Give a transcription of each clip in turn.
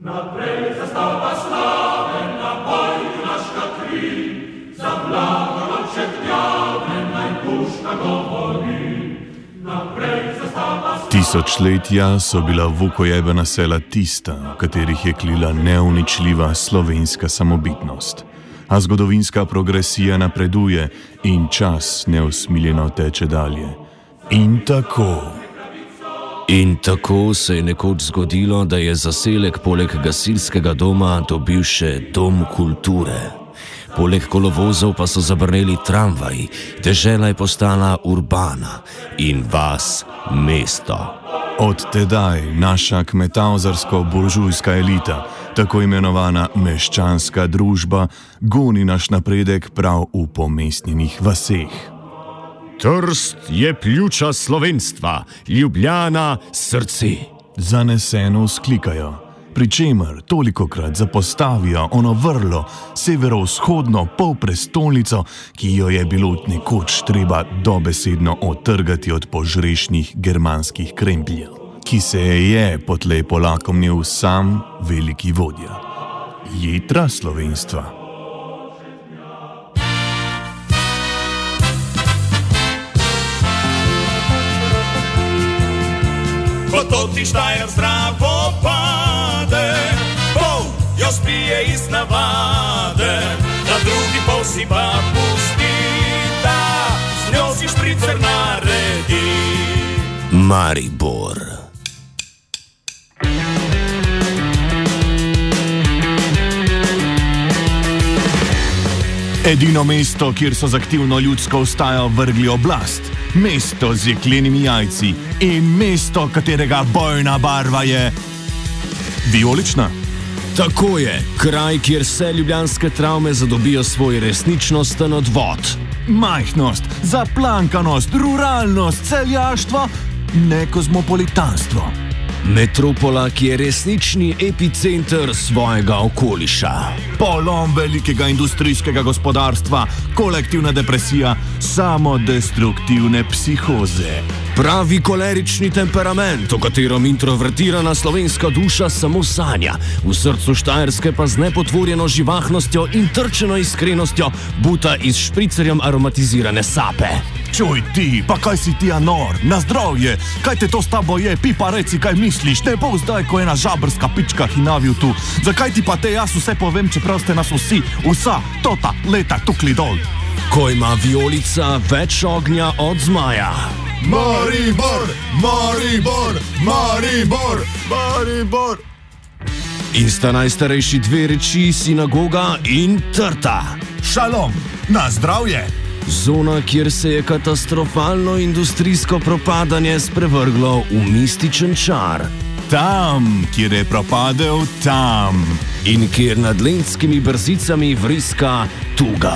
Naprej zastava slavena, boj junaška kri, za blagoroček gnjave naj puška govori. Naprej zastava slavena. Tisočletja so bila vukojebena sela tista, v katerih je klila neuničljiva slovenska samobitnost. A zgodovinska progresija napreduje in čas neusmiljeno teče dalje. In tako se je nekoč zgodilo, da je zaselek poleg gasilskega doma dobil še dom kulture. Poleg kolovozov pa so zabrneli tramvaji, dežela je postala urbana in vas mesto. Od tedaj naša kmetavzarsko-buržujska elita, tako imenovana meščanska družba, goni naš napredek prav v pomestnjenih vaseh. Trst je pljuča slovenstva, Ljubljana srce. Zaneseno vzklikajo, pri čemer tolikokrat zapostavijo ono vrlo severovzhodno polprestolnico, ki jo je bilo nekoč treba dobesedno otrgati od požrešnih germanskih krempljev, ki se je potlej polakomnil sam veliki vodja. Jetra slovenstva. Ko to ti Štajer zdravo pade, pol jo spije iz navade, na drugi pol si pa pusti, da z njo si špricer naredi. Maribor. Edino mesto, kjer so z aktivno ljudsko vstajo vrgli oblast. Mesto z jeklenimi jajci in mesto, katerega bojna barva je vijolična. Tako je, kraj, kjer vse ljubljanske travme zadobijo svoj resničnosten odvod. Majhnost, zaplankanost, ruralnost, celjaštvo, ne kozmopolitanstvo. Metropola, ki je resnični epicenter svojega okoliša. Polom velikega industrijskega gospodarstva, kolektivna depresija, samodestruktivne psihoze. Pravi kolerični temperament, o katerem introvertirana slovenska duša samo sanja, v srcu Štajerske pa z nepotvorjeno živahnostjo in trčeno iskrenostjo buta iz špricerjem aromatizirane sape. Čuj ti, pa kaj si ti nor, na zdravje, kaj te to s tabo je, pi pa reci, kaj misliš, ne bo zdaj, ko ena žabrska pička hinavil tu. Zakaj ti pa te jaz vse povem, čeprav ste nas vsa tota leta tukli dol? Ko ima vijolica več ognja od zmaja. Maribor, Maribor, Maribor, Maribor. In sta najstarejši dve reči sinagoga in trta. Šalom, na zdravje. Zona, kjer se je katastrofalno industrijsko propadanje sprevrglo v mističen čar. Tam, kjer je propadel, tam. In kjer nad lendskimi brzicami vriska tuga.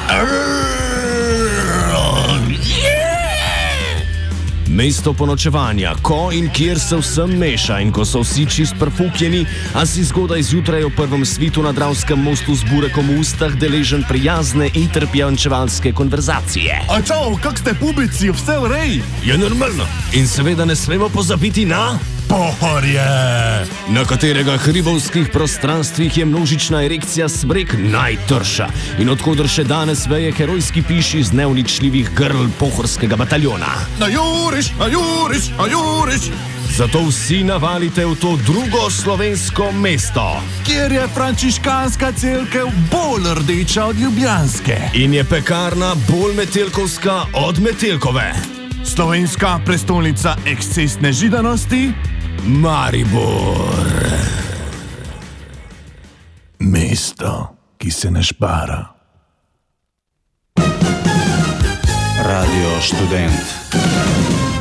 Mesto ponočevanja, ko in kjer se vsem meša in ko so vsi čist prfukjeni, a si zgodaj zjutraj v prvem svitu na Dravskem mostu z burekom v ustah deležen prijazne interpjančevalske konverzacije. A čau, kak ste pubici, vse v rej? Je normalno. In seveda ne smemo pozabiti na Pohorje, na katerega hribovskih prostranstvih je množična erekcija smrek najtrša in odkoder še danes veje herojski piš iz neuničljivih grl pohorskega bataljona. Na juriš, na juriš, na juriš. Zato vsi navalite v to drugo slovensko mesto, kjer je frančiškanska cerkev bolj rdeča od ljubljanske. In je pekarna bolj metelkovska od Metelkove. Slovenska prestolnica ekscesne židanosti, Maribor. Mesto, ki se ne špara. Radio Študent.